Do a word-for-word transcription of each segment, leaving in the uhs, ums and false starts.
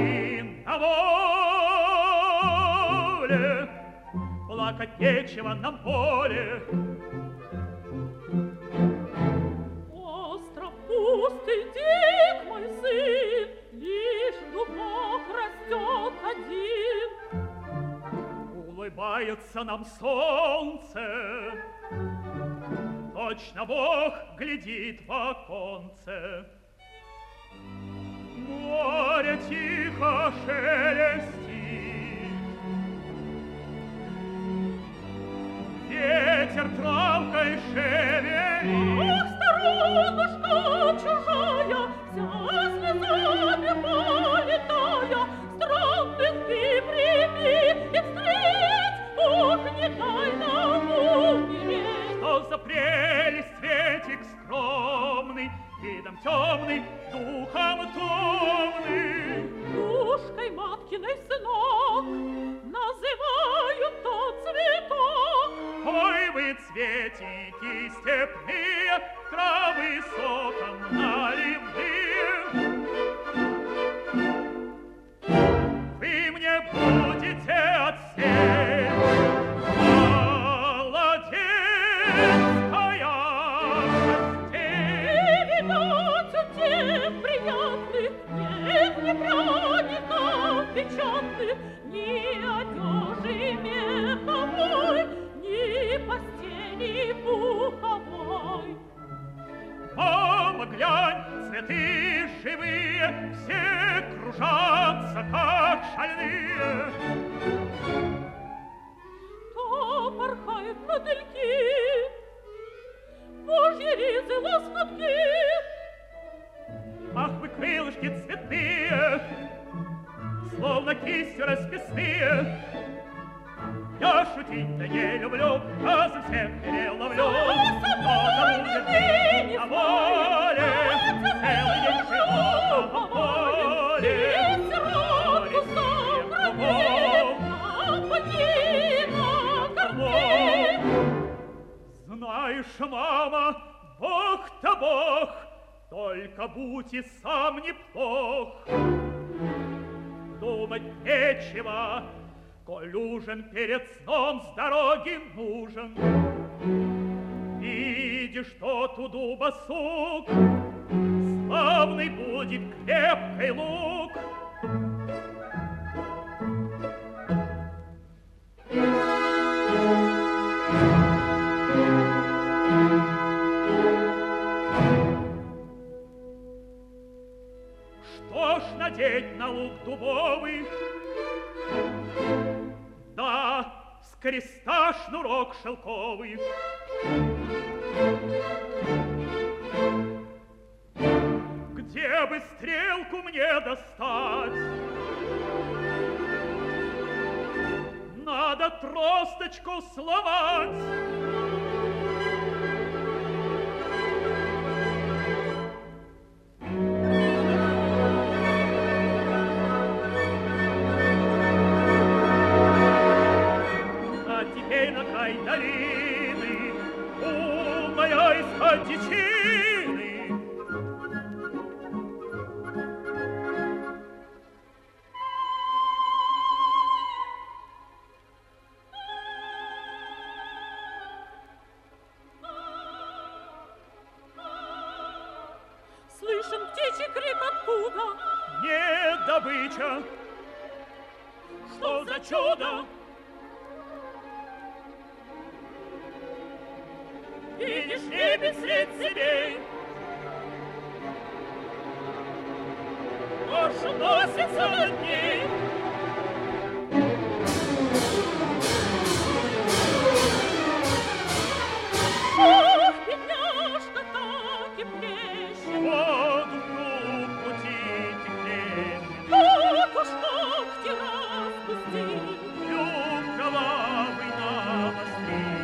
мы на воле, плакать нечего нам поле. Остров пустый, дик мой сын, лишь дубок растет один. Улыбается нам солнце, точно Бог глядит в оконце. Море тихо шелестит, ветер травкой шевелит. Ах, сторонушка чужая, вся слезами полетая, странных ты прими и встреть, ох, не дай нам умереть. Что за прелесть светик скромный, видом темный, духом томный. Душкой маткиной сынок называют тот цветок. Ой, вы цветики степные, травы соком наливные. Вы мне будете отсеять молодецкая постель. И видать утех приятных нет ни пряников печатных, ни одежи меховой, ни постели пуховой. Мама, глянь, цветы живые, все кружатся, как шальные. То порхают мотыльки, божьи ризы лоскутки. Ах, вы крылышки цветные, словно кистью расписные. Я шутить-то не люблю, а за всех переловлю. Но будет не на воле, целый день живу по воле. Ветерок кустом кругом, апельсина кормит. Знаешь, мама, Бог-то Бог, только будь и сам неплох. Думать нечего, коль ужин перед сном с дороги нужен. Видишь, тот у дуба сук, славный будет крепкий лук. Что ж надеть на лук дубовый? Да, с креста шнурок шелковый. Где бы стрелку мне достать? Надо тросточку сломать. На край долины, умная из-под дичины. Слышен птичий крик откуда? Не добыча. Что за чудо? Видишь, небе средь себе, аж носится над ней. Ох, бедняжка, так и плещет. Воду круг пути теплее. Так уж как ты распустил. Юг кровавый навострил.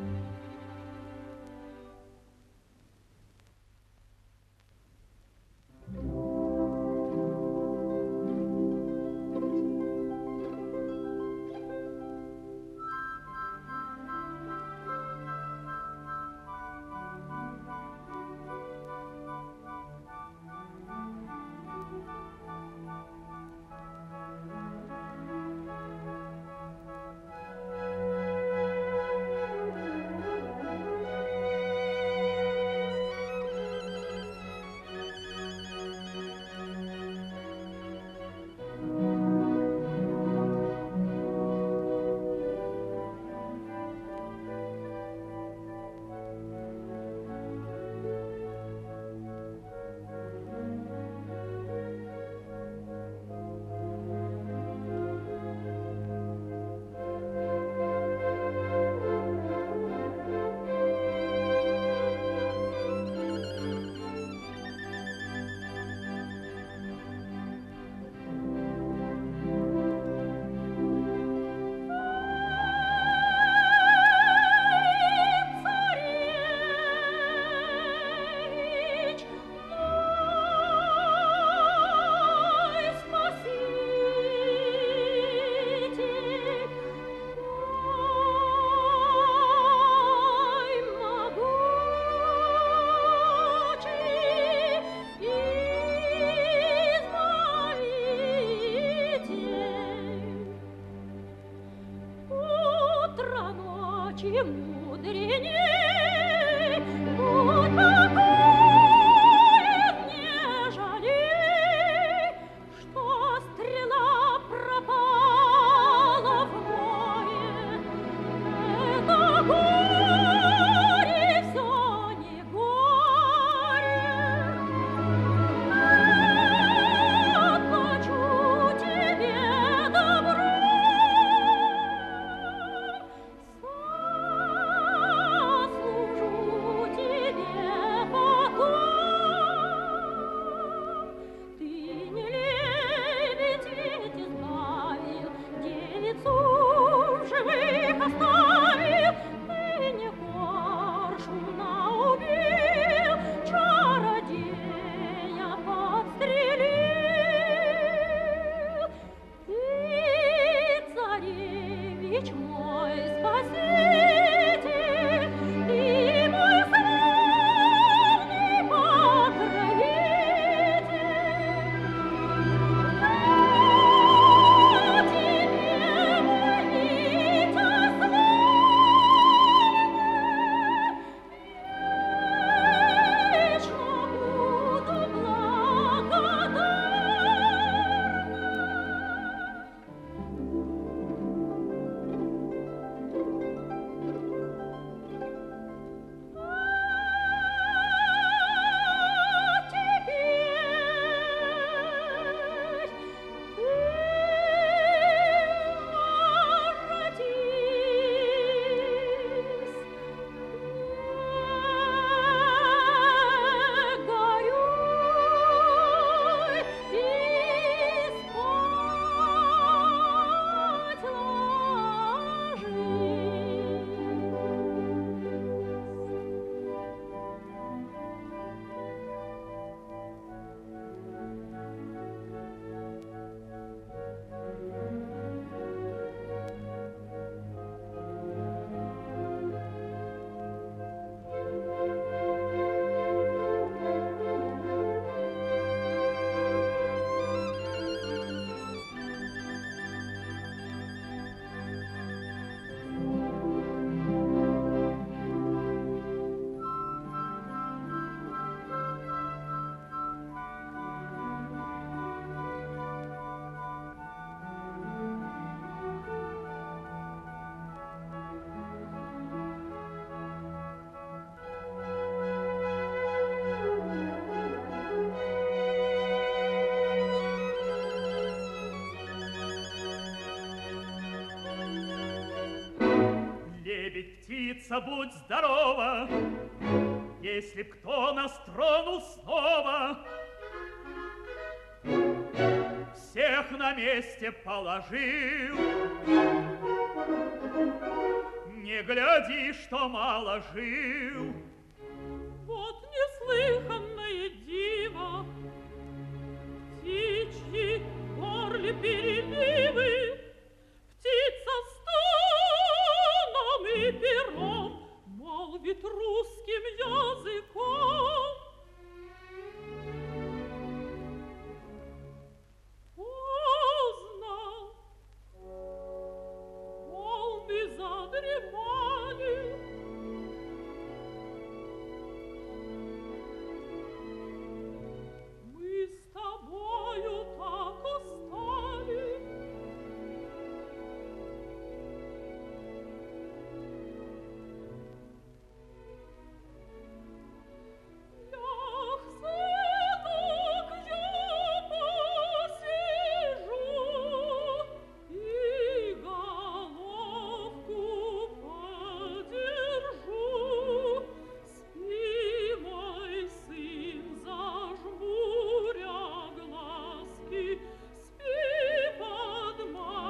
птица, будь здорова, если б кто нас тронул снова, всех на месте положил. Не гляди, что мало жил. Вот неслыханное диво, птичьи горле переливы, птица стоном и пером молвит русским языком. Поздно, волны задремали, мы с тобою так устали. Ах, сынок, я посижу и головку подержу. Спи, мой сын, зажмуря глазки, спи под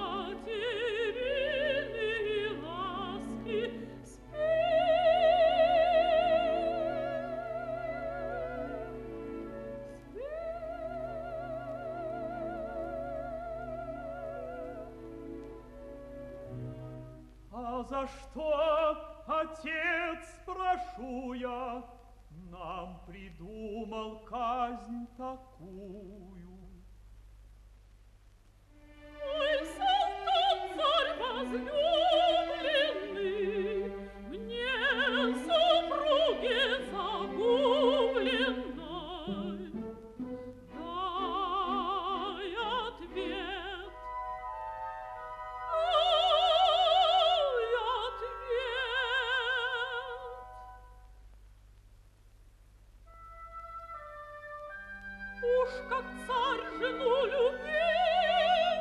материны ласки, спи. А за что, отец, спрошу я, нам придумал казнь такую? Ой, солдат, царь возлюбленный, мне супруге загубленной, дай ответ, дай ответ. Уж как царь жену любил,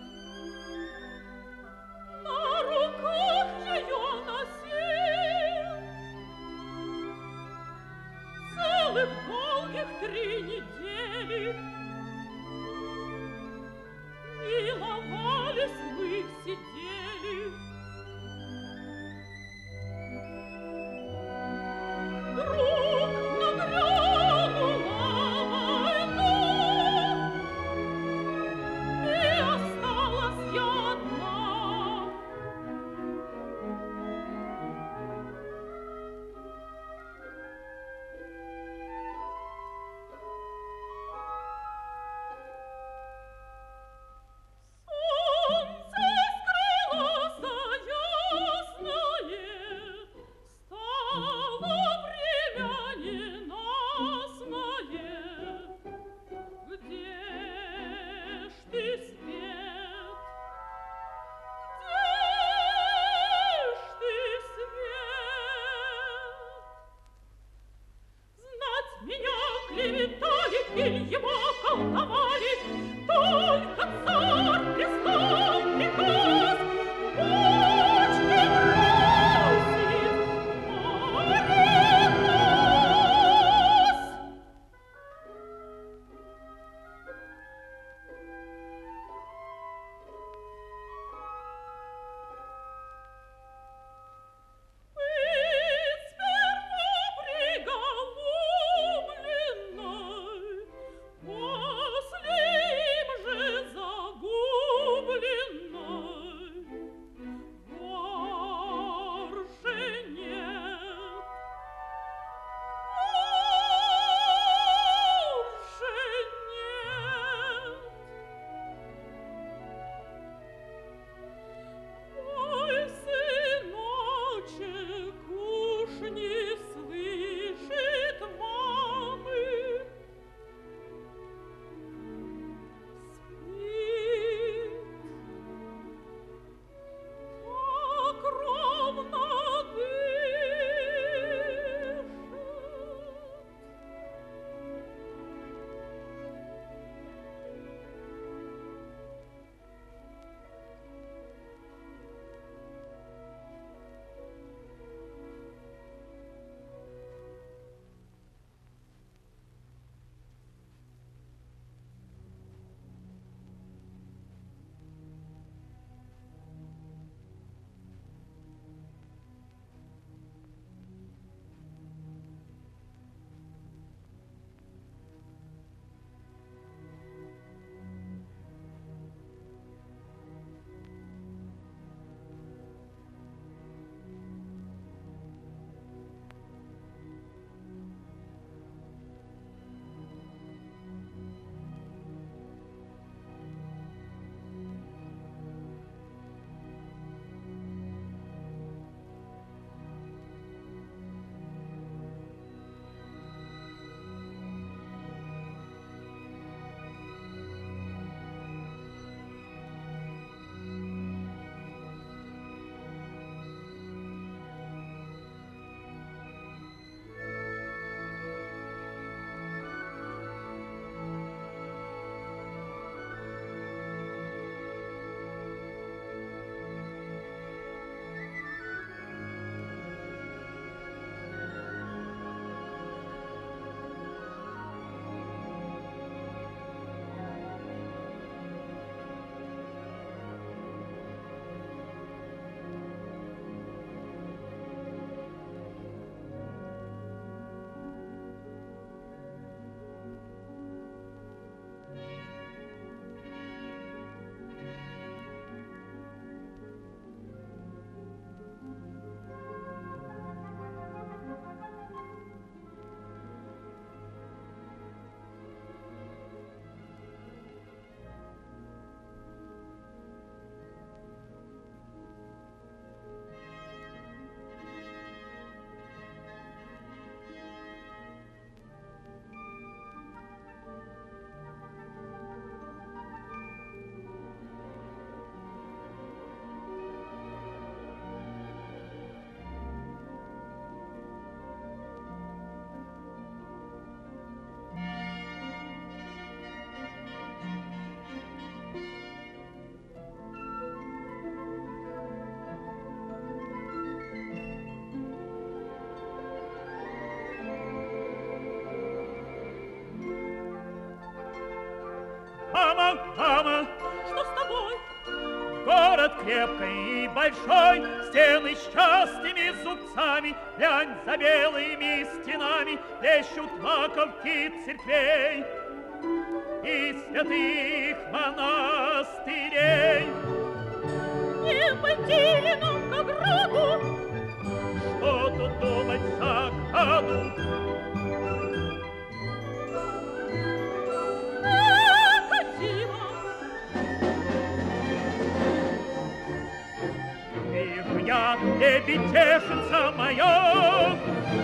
на руках ее носил, целых долгих три недели миловались мы, сидели. Вдруг нагрянула война, и осталась я одна. Солнце скрылось ясное, стало время ненастное. Где ж ты, свет? Где ж ты, свет? Знать меня клеветали или его колдовали, только царь прислал приказ почки бросить Оренбург. Быть сперва приголубленной, крепкой и большой, стены с частыми зубцами, глянь, за белыми стенами плещут маковки церквей и святых монастырей. Не пойти ли нам к ограду? Что тут думать за году? Необходимо. Вижу я, лебедешица моя,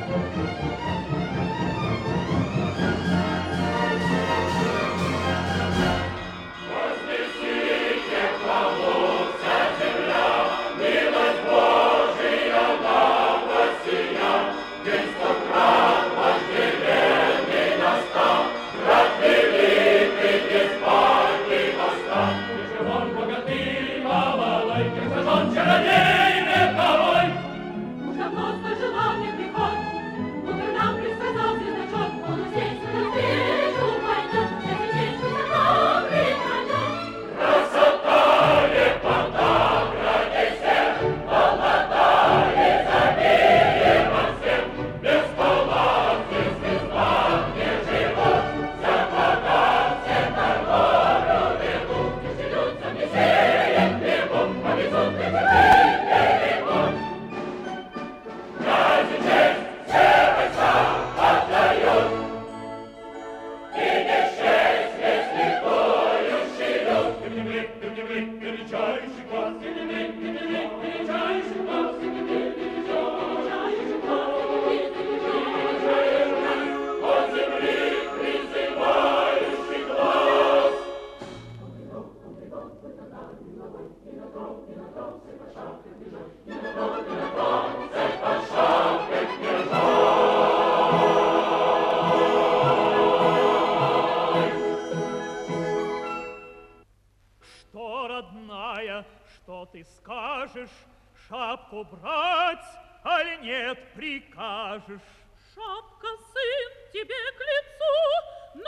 что ты скажешь, шапку брать, али нет прикажешь? Шапка, сын, тебе к лицу,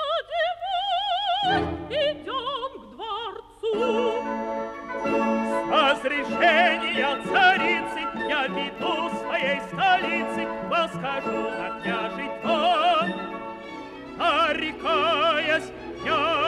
надевай, идем к дворцу. С разрешения царицы я веду своей столицы, восхожу на княжий трон, нарекаясь князь.